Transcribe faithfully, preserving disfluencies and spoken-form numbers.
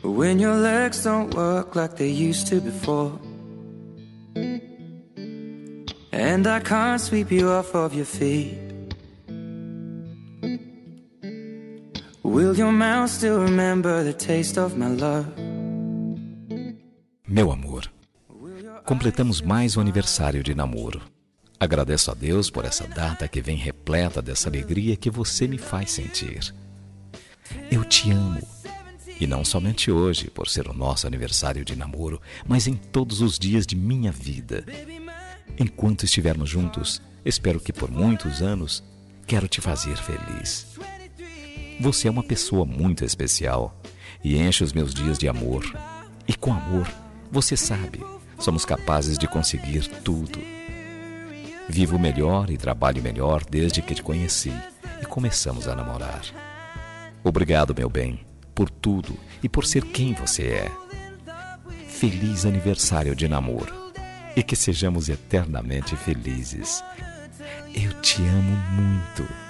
When your legs don't work like they used to before, and I can't sweep you off of your feet, will your mouth still remember the taste of my love? Meu amor, completamos mais um aniversário de namoro. Agradeço a Deus por essa data que vem repleta dessa alegria que você me faz sentir. Eu te amo. E não somente hoje, por ser o nosso aniversário de namoro, mas em todos os dias de minha vida. Enquanto estivermos juntos, espero que por muitos anos, quero te fazer feliz. Você é uma pessoa muito especial e enche os meus dias de amor. E com amor, você sabe, somos capazes de conseguir tudo. Vivo melhor e trabalho melhor desde que te conheci e começamos a namorar. Obrigado, meu bem, por tudo e por ser quem você é. Feliz aniversário de namoro e que sejamos eternamente felizes. Eu te amo muito.